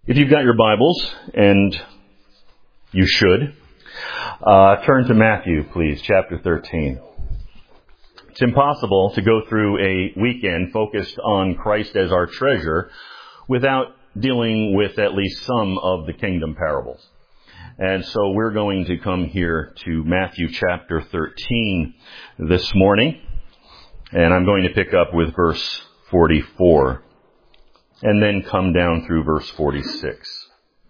If you've got your Bibles, and you should, turn to Matthew, please, chapter 13. It's impossible to go through a weekend focused on Christ as our treasure without dealing with at least some of the kingdom parables. And so we're going to come here to Matthew chapter 13 this morning, and I'm going to pick up with verse 44. And then come down through verse 46.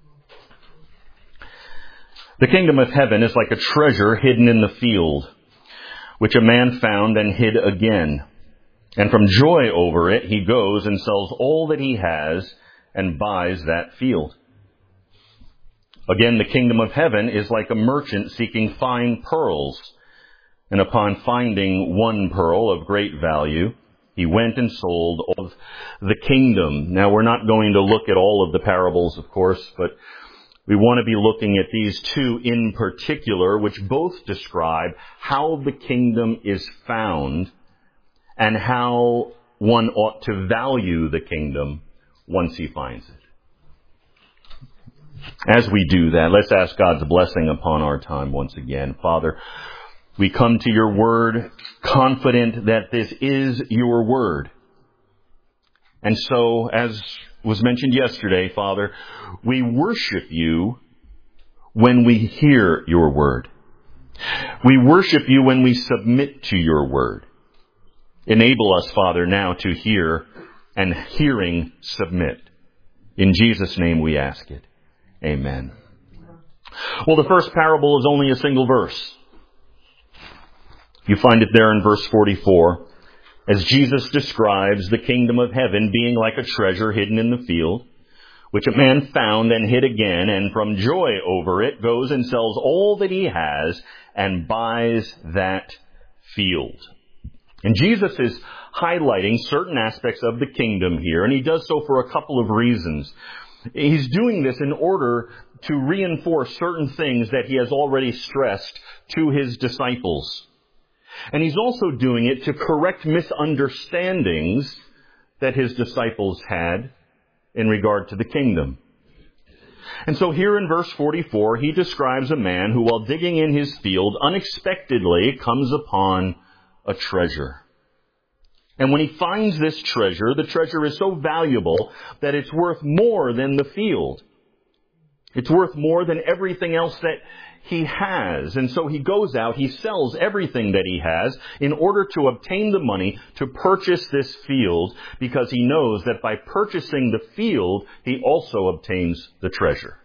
The kingdom of heaven is like a treasure hidden in the field, which a man found and hid again. And from joy over it, he goes and sells all that he has and buys that field. Again, the kingdom of heaven is like a merchant seeking fine pearls. And upon finding one pearl of great value, he went and sold all of the kingdom. Now, we're not going to look at all of the parables, of course, but we want to be looking at these two in particular, which both describe how the kingdom is found and how one ought to value the kingdom once he finds it. As we do that, let's ask God's blessing upon our time once again. Father, we come to your word confident that this is your word. And so, as was mentioned yesterday, Father, we worship you when we hear your word. We worship you when we submit to your word. Enable us, Father, now to hear and hearing submit. In Jesus' name we ask it. Amen. Well, the first parable is only a single verse. You find it there in verse 44, as Jesus describes the kingdom of heaven being like a treasure hidden in the field, which a man found and hid again, and from joy over it goes and sells all that he has and buys that field. And Jesus is highlighting certain aspects of the kingdom here, and he does so for a couple of reasons. He's doing this in order to reinforce certain things that he has already stressed to his disciples. And he's also doing it to correct misunderstandings that his disciples had in regard to the kingdom. And so here in verse 44, he describes a man who, while digging in his field, unexpectedly comes upon a treasure. And when he finds this treasure, the treasure is so valuable that it's worth more than the field. It's worth more than everything else that he has. And so he goes out, he sells everything that he has in order to obtain the money to purchase this field, because he knows that by purchasing the field, he also obtains the treasure.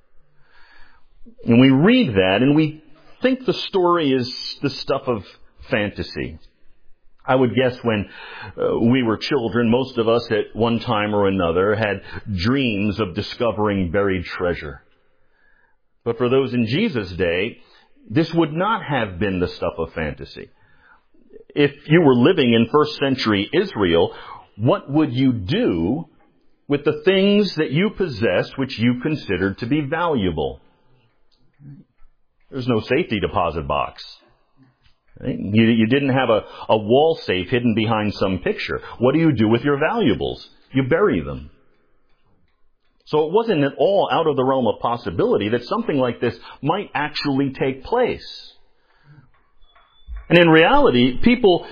And we read that and we think the story is the stuff of fantasy. I would guess when we were children, most of us at one time or another had dreams of discovering buried treasure. But for those in Jesus' day, this would not have been the stuff of fantasy. If you were living in first century Israel, what would you do with the things that you possessed which you considered to be valuable? There's no safety deposit box. You didn't have a wall safe hidden behind some picture. What do you do with your valuables? You bury them. So it wasn't at all out of the realm of possibility that something like this might actually take place. And in reality, people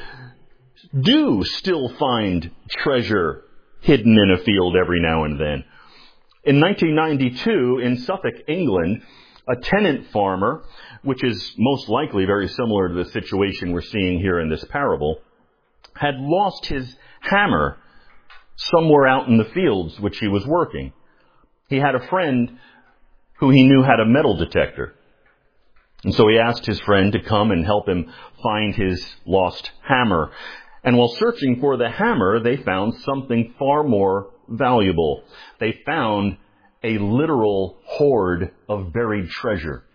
do still find treasure hidden in a field every now and then. In 1992, in Suffolk, England, a tenant farmer, which is most likely very similar to the situation we're seeing here in this parable, had lost his hammer somewhere out in the fields which he was working. He had a friend who he knew had a metal detector. And so he asked his friend to come and help him find his lost hammer. And while searching for the hammer, they found something far more valuable. They found a literal hoard of buried treasure.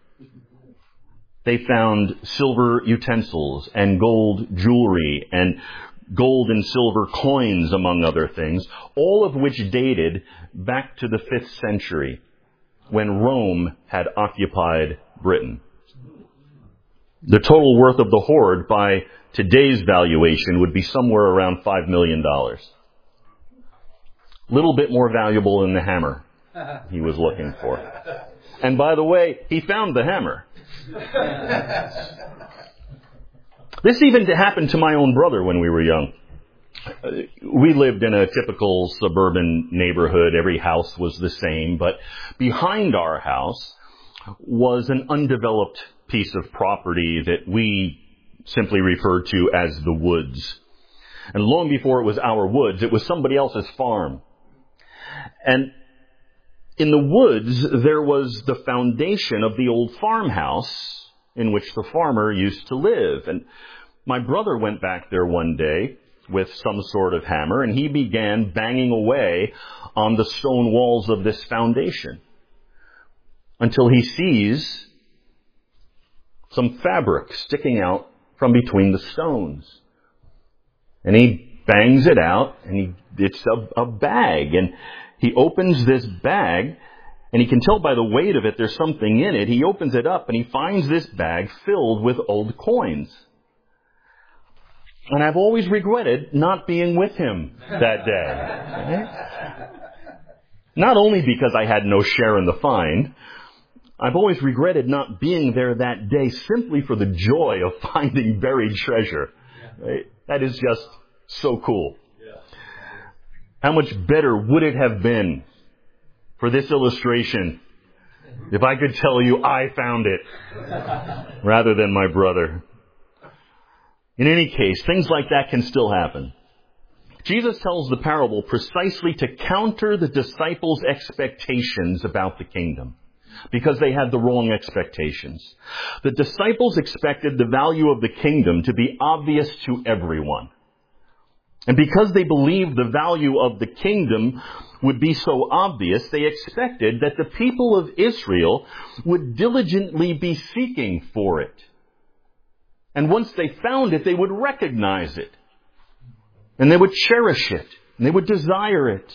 They found silver utensils and gold jewelry and gold and silver coins, among other things, all of which dated back to the 5th century when Rome had occupied Britain. The total worth of the hoard by today's valuation would be somewhere around $5 million. Little bit more valuable than the hammer. he was looking for. And by the way, he found the hammer. This even happened to my own brother when we were young. We lived in a typical suburban neighborhood. Every house was the same, but behind our house was an undeveloped piece of property that we simply referred to as the woods. And long before it was our woods, it was somebody else's farm. And in the woods, there was the foundation of the old farmhouse in which the farmer used to live. And my brother went back there one day with some sort of hammer, and he began banging away on the stone walls of this foundation until he sees some fabric sticking out from between the stones. And he bangs it out, and it's a bag. And he opens this bag, and he can tell by the weight of it there's something in it. He opens it up, and he finds this bag filled with old coins. And I've always regretted not being with him that day. Not only because I had no share in the find, I've always regretted not being there that day simply for the joy of finding buried treasure. Right? That is just so cool. How much better would it have been for this illustration if I could tell you I found it rather than my brother? In any case, things like that can still happen. Jesus tells the parable precisely to counter the disciples' expectations about the kingdom, because they had the wrong expectations. The disciples expected the value of the kingdom to be obvious to everyone. And because they believed the value of the kingdom would be so obvious, they expected that the people of Israel would diligently be seeking for it. And once they found it, they would recognize it. And they would cherish it. And they would desire it.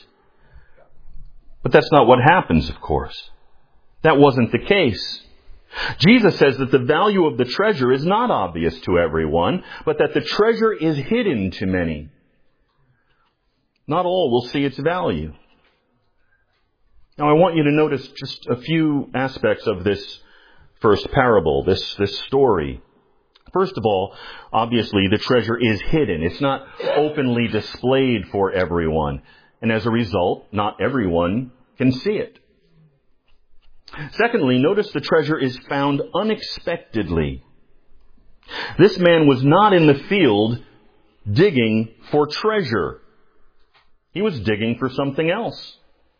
But that's not what happens, of course. That wasn't the case. Jesus says that the value of the treasure is not obvious to everyone, but that the treasure is hidden to many. Not all will see its value. Now I want you to notice just a few aspects of this first parable, this story. First of all, obviously, the treasure is hidden. It's not openly displayed for everyone. And as a result, not everyone can see it. Secondly, notice the treasure is found unexpectedly. This man was not in the field digging for treasure. He was digging for something else.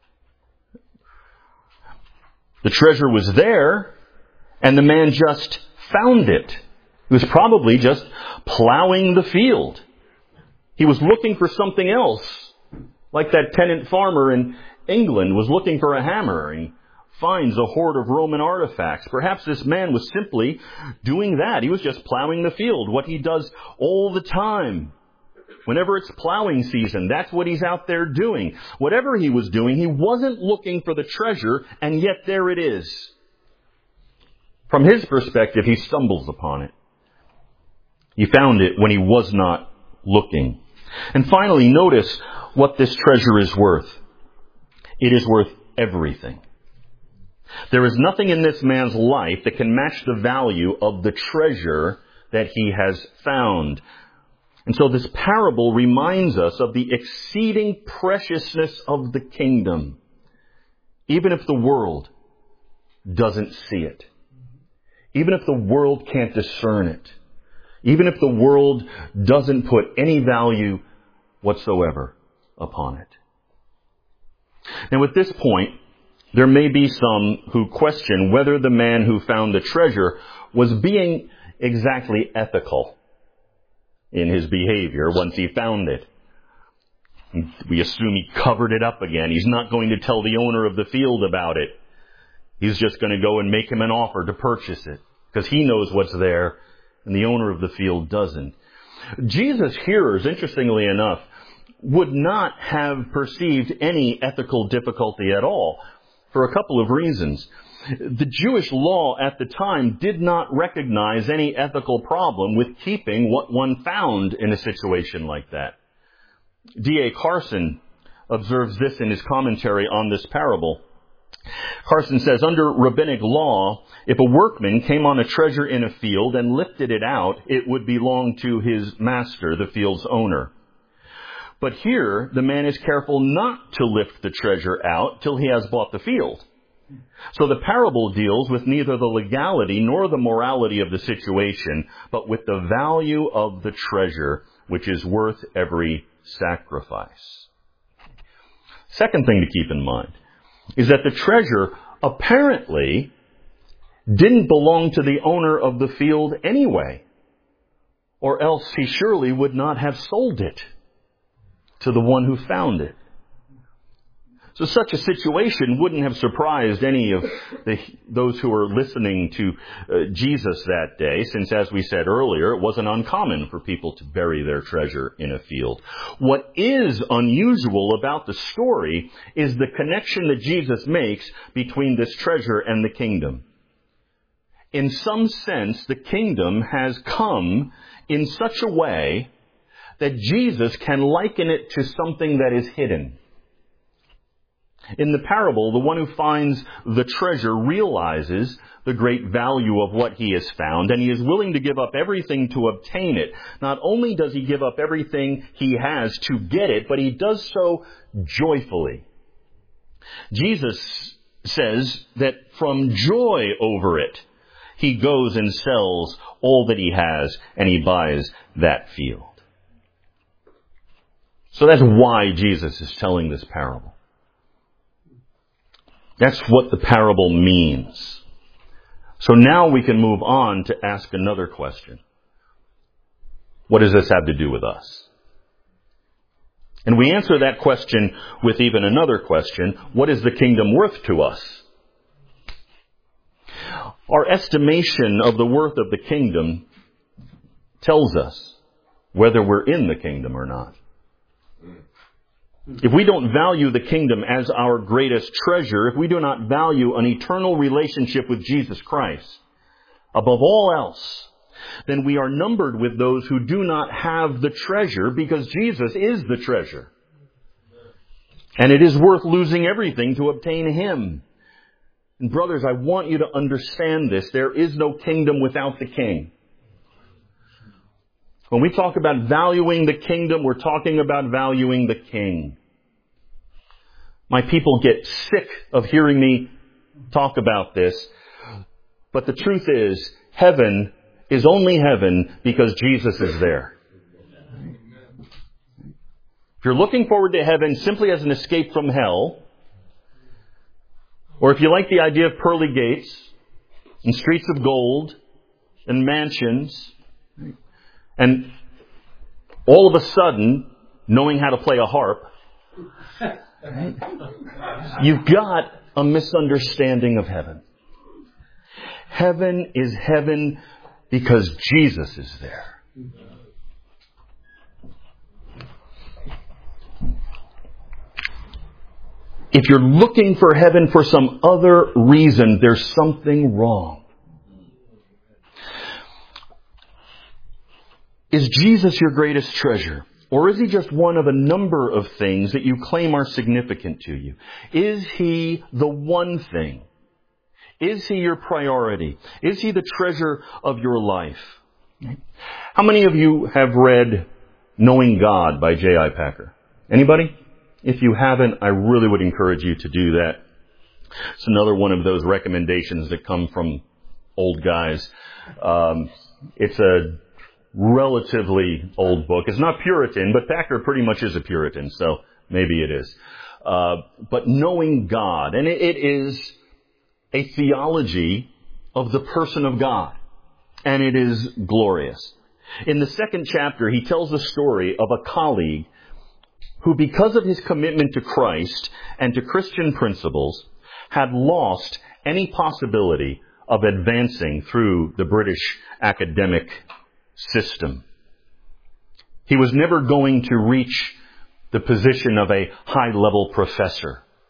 The treasure was there, and the man just found it. He was probably just plowing the field. He was looking for something else, like that tenant farmer in England was looking for a hammer, and he finds a hoard of Roman artifacts. Perhaps this man was simply doing that. He was just plowing the field, what he does all the time. Whenever it's plowing season, that's what he's out there doing. Whatever he was doing, he wasn't looking for the treasure, and yet there it is. From his perspective, he stumbles upon it. He found it when he was not looking. And finally, notice what this treasure is worth. It is worth everything. There is nothing in this man's life that can match the value of the treasure that he has found. And so this parable reminds us of the exceeding preciousness of the kingdom, even if the world doesn't see it. Even if the world can't discern it. Even if the world doesn't put any value whatsoever upon it. Now at this point, there may be some who question whether the man who found the treasure was being exactly ethical in his behavior once he found it. We assume he covered it up again. He's not going to tell the owner of the field about it. He's just going to go and make him an offer to purchase it because he knows what's there and the owner of the field doesn't. Jesus' hearers, interestingly enough, would not have perceived any ethical difficulty at all for a couple of reasons. The Jewish law at the time did not recognize any ethical problem with keeping what one found in a situation like that. D.A. Carson observes this in his commentary on this parable. Carson says, under rabbinic law, if a workman came on a treasure in a field and lifted it out, it would belong to his master, the field's owner. But here, the man is careful not to lift the treasure out till he has bought the field. So the parable deals with neither the legality nor the morality of the situation, but with the value of the treasure, which is worth every sacrifice. Second thing to keep in mind is that the treasure apparently didn't belong to the owner of the field anyway, or else he surely would not have sold it to the one who found it. So such a situation wouldn't have surprised any of those who were listening to Jesus that day, since, as we said earlier, it wasn't uncommon for people to bury their treasure in a field. What is unusual about the story is the connection that Jesus makes between this treasure and the kingdom. In some sense, the kingdom has come in such a way that Jesus can liken it to something that is hidden. In the parable, the one who finds the treasure realizes the great value of what he has found, and he is willing to give up everything to obtain it. Not only does he give up everything he has to get it, but he does so joyfully. Jesus says that from joy over it, he goes and sells all that he has, and he buys that field. So that's why Jesus is telling this parable. That's what the parable means. So now we can move on to ask another question. What does this have to do with us? And we answer that question with even another question. What is the kingdom worth to us? Our estimation of the worth of the kingdom tells us whether we're in the kingdom or not. If we don't value the kingdom as our greatest treasure, if we do not value an eternal relationship with Jesus Christ above all else, then we are numbered with those who do not have the treasure, because Jesus is the treasure. And it is worth losing everything to obtain Him. And brothers, I want you to understand this. There is no kingdom without the King. When we talk about valuing the kingdom, we're talking about valuing the King. My people get sick of hearing me talk about this, but the truth is, heaven is only heaven because Jesus is there. If you're looking forward to heaven simply as an escape from hell, or if you like the idea of pearly gates and streets of gold and mansions, and all of a sudden, knowing how to play a harp, right? You've got a misunderstanding of heaven. Heaven is heaven because Jesus is there. If you're looking for heaven for some other reason, there's something wrong. Is Jesus your greatest treasure? Or is He just one of a number of things that you claim are significant to you? Is He the one thing? Is He your priority? Is He the treasure of your life? How many of you have read Knowing God by J.I. Packer? Anybody? If you haven't, I really would encourage you to do that. It's another one of those recommendations that come from old guys. It's a relatively old book. It's not Puritan, but Packer pretty much is a Puritan, so maybe it is. But Knowing God, and it is a theology of the person of God, and it is glorious. In the second chapter, he tells the story of a colleague who, because of his commitment to Christ and to Christian principles, had lost any possibility of advancing through the British academic system. He was never going to reach the position of a high-level professor.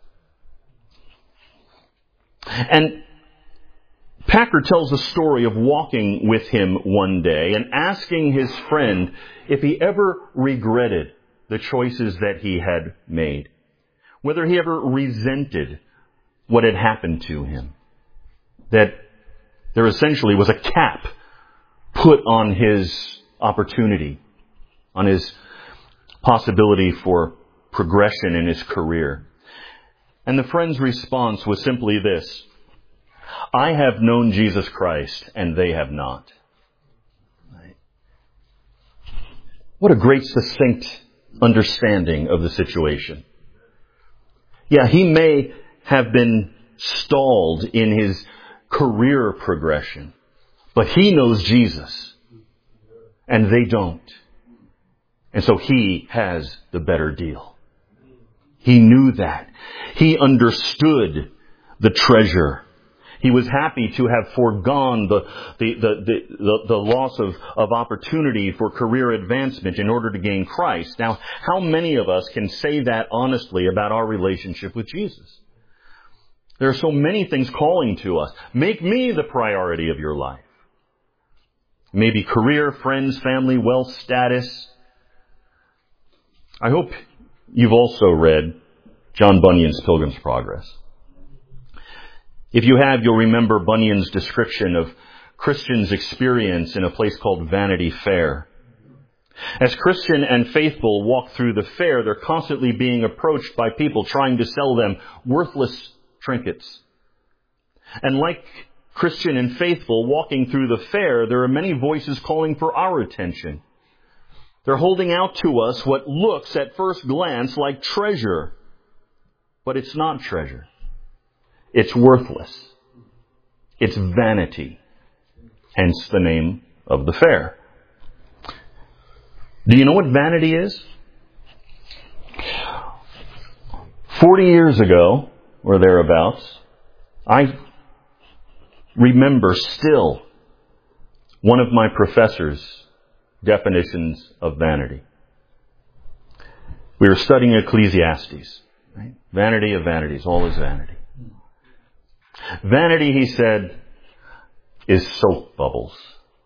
And Packer tells the story of walking with him one day and asking his friend if he ever regretted the choices that he had made, whether he ever resented what had happened to him. That there essentially was a cap put on his opportunity, on his possibility for progression in his career. And the friend's response was simply this: I have known Jesus Christ, and they have not. Right? What a great succinct understanding of the situation. Yeah, he may have been stalled in his career progression, but he knows Jesus, and they don't. And so he has the better deal. He knew that. He understood the treasure. He was happy to have foregone the loss of opportunity for career advancement in order to gain Christ. Now, how many of us can say that honestly about our relationship with Jesus? There are so many things calling to us. Make me the priority of your life. Maybe career, friends, family, wealth, status. I hope you've also read John Bunyan's Pilgrim's Progress. If you have, you'll remember Bunyan's description of Christians' experience in a place called Vanity Fair. As Christian and faithful walk through the fair, they're constantly being approached by people trying to sell them worthless trinkets. And like Christian and faithful walking through the fair, there are many voices calling for our attention. They're holding out to us what looks at first glance like treasure, but it's not treasure. It's worthless. It's vanity. Hence the name of the fair. Do you know what vanity is? 40 years ago, or thereabouts, I remember still one of my professors' definitions of vanity. We were studying Ecclesiastes. Right? Vanity of vanities, all is vanity. Vanity, he said, is soap bubbles.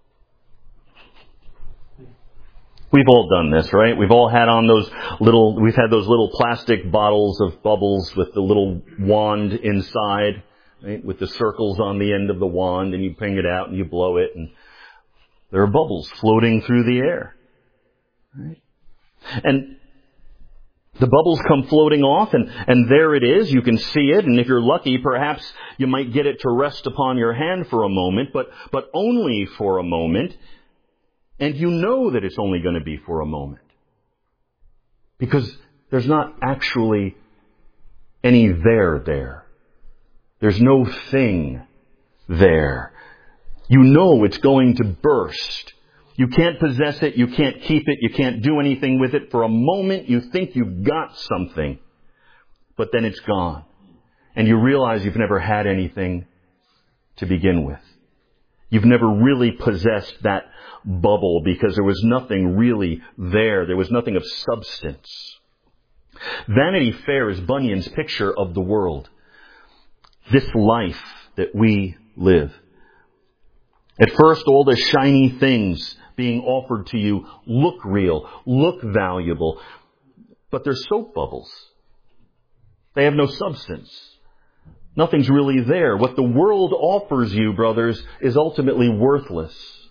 We've all done this, right? We've all had on those little plastic bottles of bubbles with the little wand inside, right? With the circles on the end of the wand, and you ping it out and you blow it, and there are bubbles floating through the air. Right? And the bubbles come floating off, and there it is. You can see it, and if you're lucky, perhaps you might get it to rest upon your hand for a moment, but only for a moment. And you know that it's only going to be for a moment. Because there's not actually any there. There's no thing there. You know it's going to burst. You can't possess it. You can't keep it. You can't do anything with it. For a moment, you think you've got something. But then it's gone. And you realize you've never had anything to begin with. You've never really possessed that bubble because there was nothing really there. There was nothing of substance. Vanity Fair is Bunyan's picture of the world. This life that we live. At first, all the shiny things being offered to you look real, look valuable, but they're soap bubbles. They have no substance. Nothing's really there. What the world offers you, brothers, is ultimately worthless.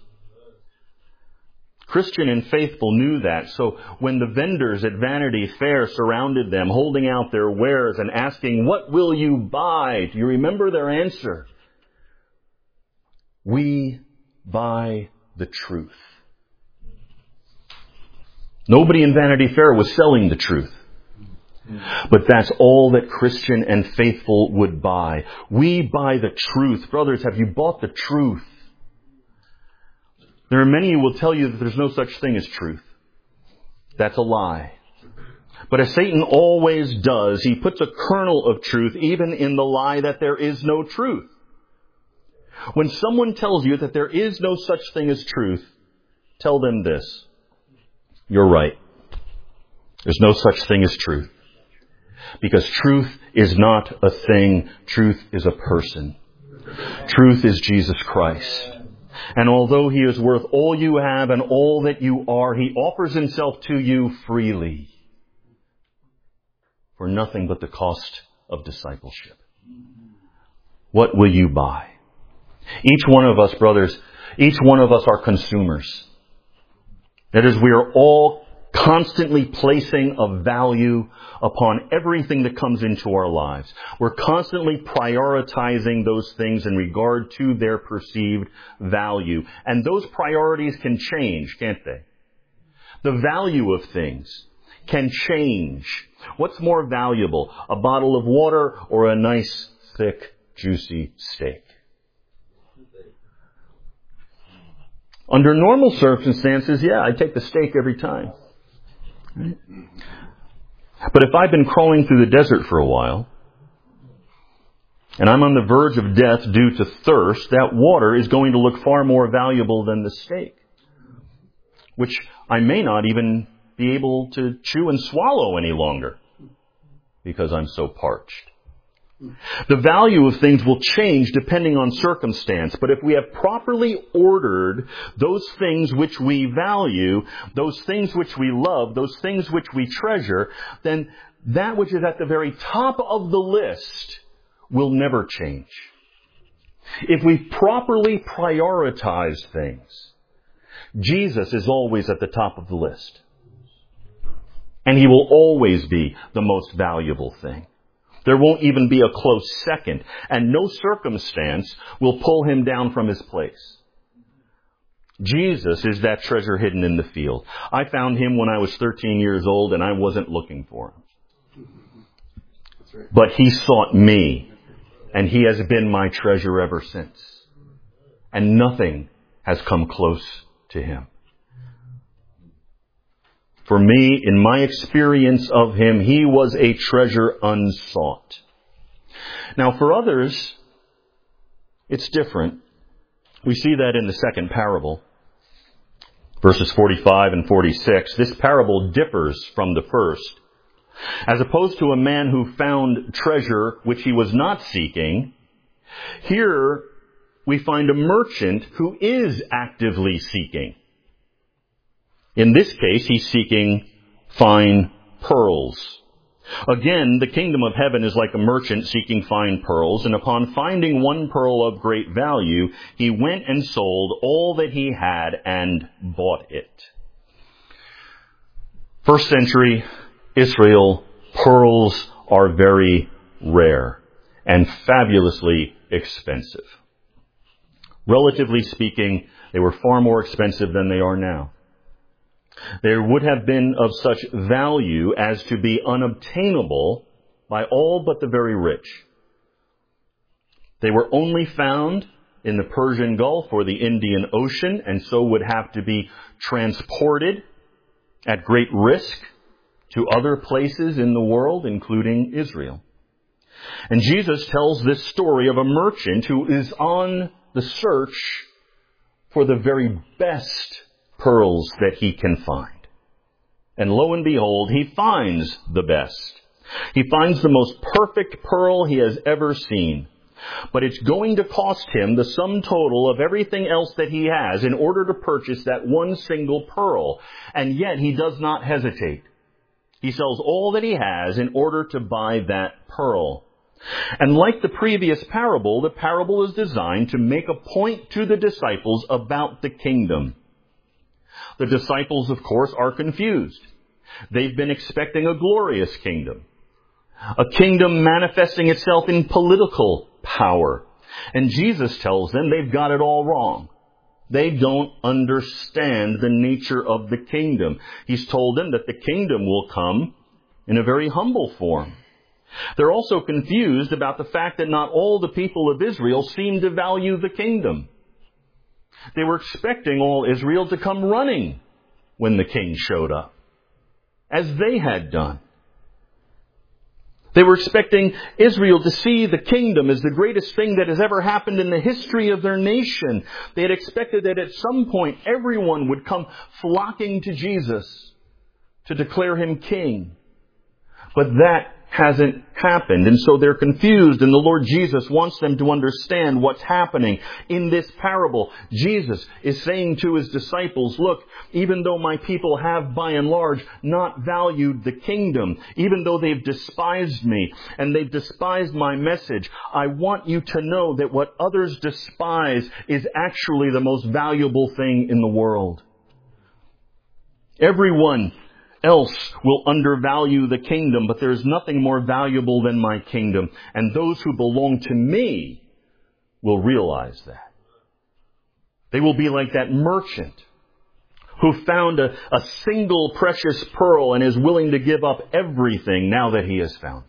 Christian and faithful knew that. So when the vendors at Vanity Fair surrounded them, holding out their wares and asking, "What will you buy?" Do you remember their answer? "We buy the truth." Nobody in Vanity Fair was selling the truth. But that's all that Christian and faithful would buy. We buy the truth. Brothers, have you bought the truth? There are many who will tell you that there's no such thing as truth. That's a lie. But as Satan always does, he puts a kernel of truth even in the lie that there is no truth. When someone tells you that there is no such thing as truth, tell them this: you're right. There's no such thing as truth. Because truth is not a thing. Truth is a person. Truth is Jesus Christ. And although He is worth all you have and all that you are, He offers Himself to you freely for nothing but the cost of discipleship. What will you buy? Each one of us, brothers, each one of us are consumers. That is, we are all constantly placing a value upon everything that comes into our lives. We're constantly prioritizing those things in regard to their perceived value. And those priorities can change, can't they? The value of things can change. What's more valuable, a bottle of water or a nice, thick, juicy steak? Under normal circumstances, yeah, I take the steak every time. Right? But if I've been crawling through the desert for a while, and I'm on the verge of death due to thirst, that water is going to look far more valuable than the steak, which I may not even be able to chew and swallow any longer because I'm so parched. The value of things will change depending on circumstance, but if we have properly ordered those things which we value, those things which we love, those things which we treasure, then that which is at the very top of the list will never change. If we properly prioritize things, Jesus is always at the top of the list. And He will always be the most valuable thing. There won't even be a close second, and no circumstance will pull Him down from His place. Jesus is that treasure hidden in the field. I found Him when I was 13 years old, and I wasn't looking for Him. But He sought me, and He has been my treasure ever since. And nothing has come close to Him. For me, in my experience of Him, He was a treasure unsought. Now, for others, it's different. We see that in the second parable, verses 45 and 46. This parable differs from the first. As opposed to a man who found treasure which he was not seeking, here we find a merchant who is actively seeking. In this case, he's seeking fine pearls. Again, the kingdom of heaven is like a merchant seeking fine pearls, and upon finding one pearl of great value, he went and sold all that he had and bought it. First century Israel, pearls are very rare and fabulously expensive. Relatively speaking, they were far more expensive than they are now. They would have been of such value as to be unobtainable by all but the very rich. They were only found in the Persian Gulf or the Indian Ocean, and so would have to be transported at great risk to other places in the world, including Israel. And Jesus tells this story of a merchant who is on the search for the very best pearls that he can find. And lo and behold, he finds the best. He finds the most perfect pearl he has ever seen. But it's going to cost him the sum total of everything else that he has in order to purchase that one single pearl. And yet he does not hesitate. He sells all that he has in order to buy that pearl. And like the previous parable, the parable is designed to make a point to the disciples about the kingdom. The disciples, of course, are confused. They've been expecting a glorious kingdom. A kingdom manifesting itself in political power. And Jesus tells them they've got it all wrong. They don't understand the nature of the kingdom. He's told them that the kingdom will come in a very humble form. They're also confused about the fact that not all the people of Israel seem to value the kingdom. They were expecting all Israel to come running when the king showed up, as they had done. They were expecting Israel to see the kingdom as the greatest thing that has ever happened in the history of their nation. They had expected that at some point everyone would come flocking to Jesus to declare Him king. But that hasn't happened. And so they're confused, and the Lord Jesus wants them to understand what's happening in this parable. Jesus is saying to his disciples, look, even though my people have by and large not valued the kingdom, even though they've despised me and they've despised my message, I want you to know that what others despise is actually the most valuable thing in the world. Everyone else will undervalue the kingdom, but there's nothing more valuable than my kingdom. And those who belong to me will realize that. They will be like that merchant who found a single precious pearl and is willing to give up everything now that he has found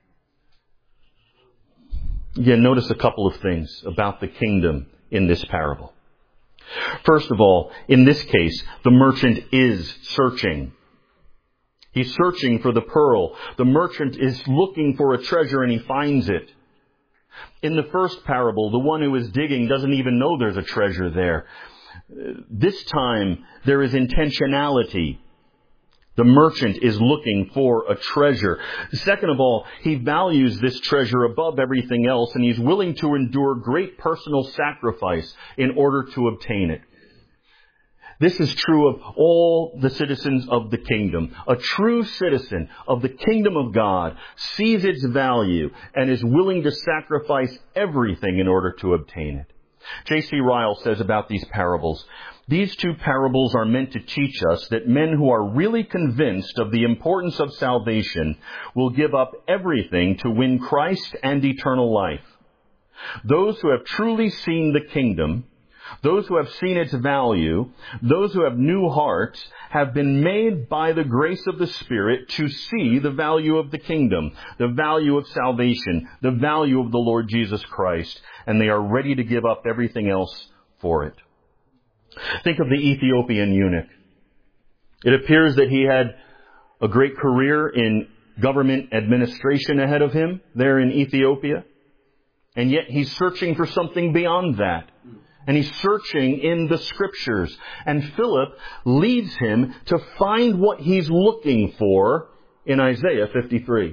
it. Again, notice a couple of things about the kingdom in this parable. First of all, in this case, the merchant is searching. He's searching for the pearl. The merchant is looking for a treasure and he finds it. In the first parable, the one who is digging doesn't even know there's a treasure there. This time, there is intentionality. The merchant is looking for a treasure. Second of all, he values this treasure above everything else, and he's willing to endure great personal sacrifice in order to obtain it. This is true of all the citizens of the kingdom. A true citizen of the kingdom of God sees its value and is willing to sacrifice everything in order to obtain it. J.C. Ryle says about these parables, these two parables are meant to teach us that men who are really convinced of the importance of salvation will give up everything to win Christ and eternal life. Those who have truly seen the kingdom, those who have seen its value, those who have new hearts, have been made by the grace of the Spirit to see the value of the kingdom, the value of salvation, the value of the Lord Jesus Christ, and they are ready to give up everything else for it. Think of the Ethiopian eunuch. It appears that he had a great career in government administration ahead of him there in Ethiopia, and yet he's searching for something beyond that. And he's searching in the Scriptures. And Philip leads him to find what he's looking for in Isaiah 53.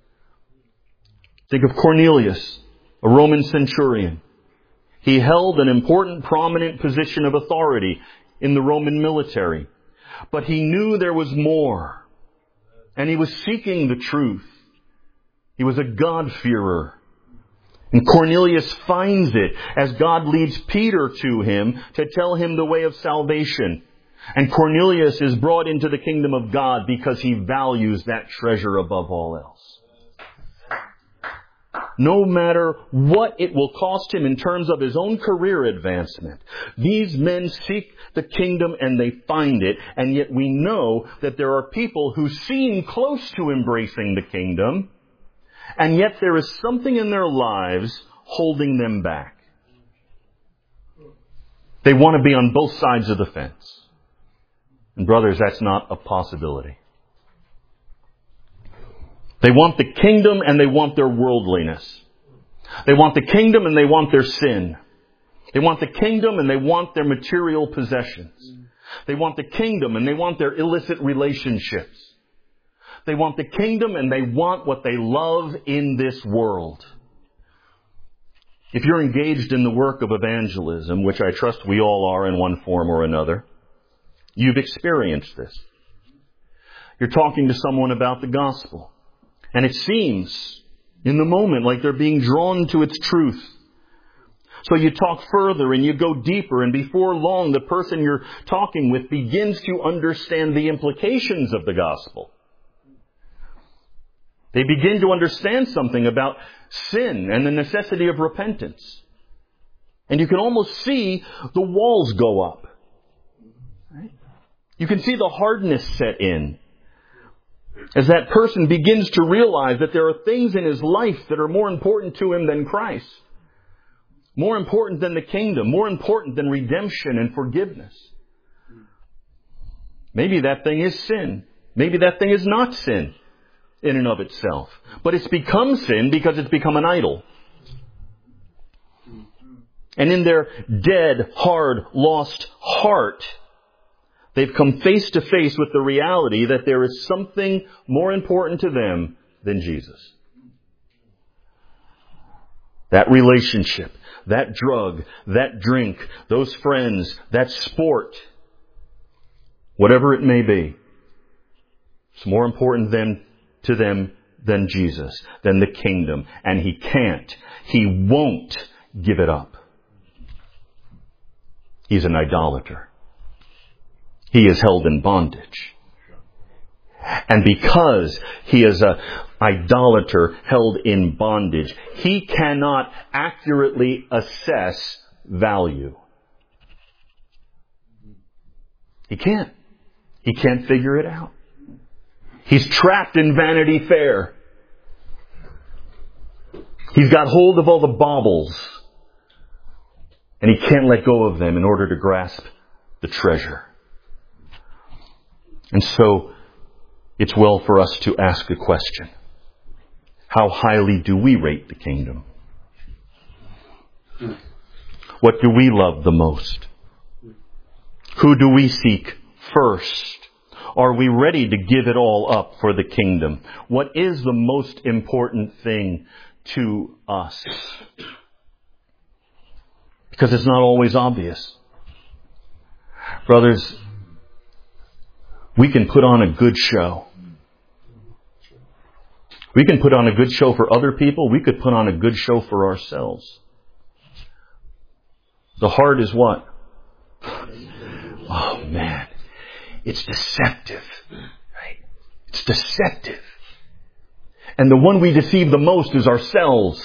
Think of Cornelius, a Roman centurion. He held an important, prominent position of authority in the Roman military. But he knew there was more. And he was seeking the truth. He was a God-fearer. And Cornelius finds it as God leads Peter to him to tell him the way of salvation. And Cornelius is brought into the kingdom of God because he values that treasure above all else. No matter what it will cost him in terms of his own career advancement, these men seek the kingdom and they find it. And yet we know that there are people who seem close to embracing the kingdom, and yet there is something in their lives holding them back. They want to be on both sides of the fence. And brothers, that's not a possibility. They want the kingdom and they want their worldliness. They want the kingdom and they want their sin. They want the kingdom and they want their material possessions. They want the kingdom and they want their illicit relationships. They want the kingdom and they want what they love in this world. If you're engaged in the work of evangelism, which I trust we all are in one form or another, you've experienced this. You're talking to someone about the gospel, and it seems in the moment like they're being drawn to its truth. So you talk further and you go deeper, and before long the person you're talking with begins to understand the implications of the gospel. They begin to understand something about sin and the necessity of repentance. And you can almost see the walls go up. Right? You can see the hardness set in as that person begins to realize that there are things in his life that are more important to him than Christ. More important than the kingdom. More important than redemption and forgiveness. Maybe that thing is sin. Maybe that thing is not sin in and of itself. But it's become sin because it's become an idol. And in their dead, hard, lost heart, they've come face to face with the reality that there is something more important to them than Jesus. That relationship, that drug, that drink, those friends, that sport, whatever it may be, it's more important to them than Jesus, than the kingdom. And he won't give it up. He's an idolater. He is held in bondage. And because he is an idolater held in bondage, he cannot accurately assess value. He can't. He can't figure it out. He's trapped in Vanity Fair. He's got hold of all the baubles. And he can't let go of them in order to grasp the treasure. And so, it's well for us to ask a question. How highly do we rate the kingdom? What do we love the most? Who do we seek first? Are we ready to give it all up for the kingdom? What is the most important thing to us? Because it's not always obvious. Brothers, we can put on a good show. We can put on a good show for other people. We could put on a good show for ourselves. The heart is what? Oh man, it's deceptive. Right? It's deceptive. And the one we deceive the most is ourselves.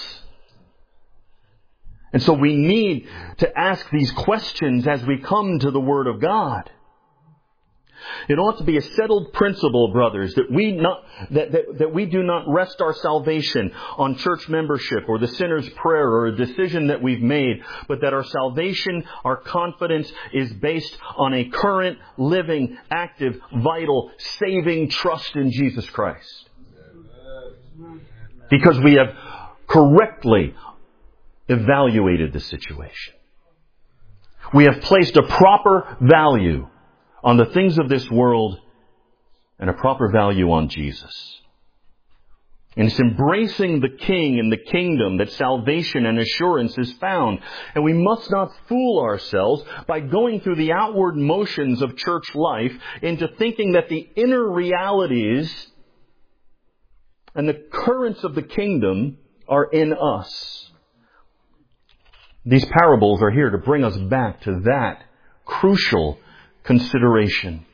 And so we need to ask these questions as we come to the Word of God. It ought to be a settled principle, brothers, that we do not rest our salvation on church membership or the sinner's prayer or a decision that we've made, but that our salvation, our confidence is based on a current, living, active, vital, saving trust in Jesus Christ. Because we have correctly evaluated the situation. We have placed a proper value on the things of this world and a proper value on Jesus. And it's embracing the King and the kingdom that salvation and assurance is found. And we must not fool ourselves by going through the outward motions of church life into thinking that the inner realities and the currents of the kingdom are in us. These parables are here to bring us back to that crucial consideration.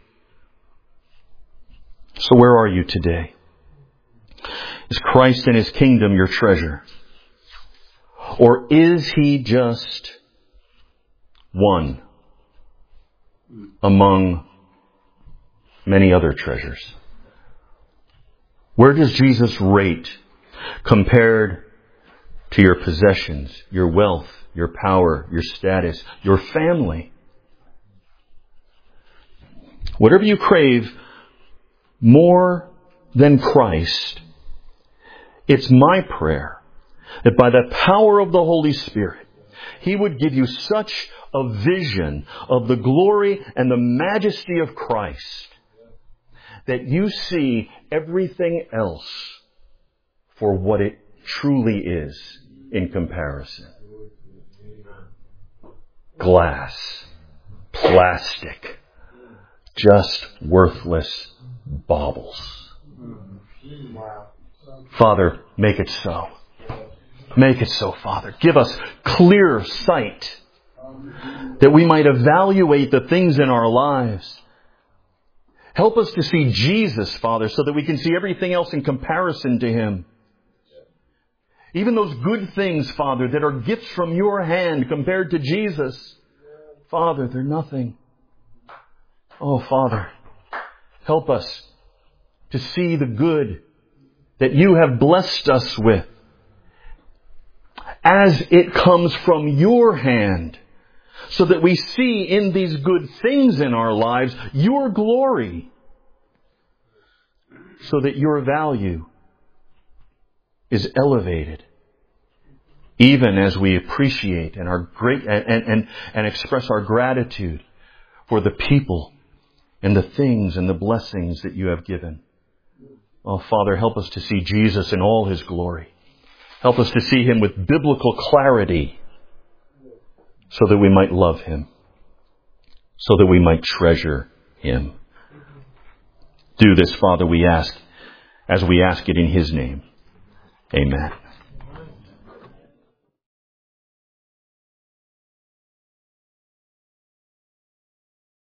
So where are you today? Is Christ and His kingdom your treasure? Or is He just one among many other treasures? Where does Jesus rate compared to your possessions, your wealth, your power, your status, your family? Whatever you crave more than Christ, it's my prayer that by the power of the Holy Spirit, He would give you such a vision of the glory and the majesty of Christ that you see everything else for what it truly is in comparison. Glass, plastic, just worthless baubles. Father, make it so. Make it so, Father. Give us clear sight that we might evaluate the things in our lives. Help us to see Jesus, Father, so that we can see everything else in comparison to Him. Even those good things, Father, that are gifts from your hand compared to Jesus, Father, they're nothing. Oh, Father, help us to see the good that you have blessed us with as it comes from your hand, so that we see in these good things in our lives your glory, so that your value is elevated, even as we appreciate and are great and express our gratitude for the people and the things and the blessings that you have given. Oh, Father, help us to see Jesus in all His glory. Help us to see Him with biblical clarity so that we might love Him, so that we might treasure Him. Do this, Father, we ask, as we ask it in His name. Amen.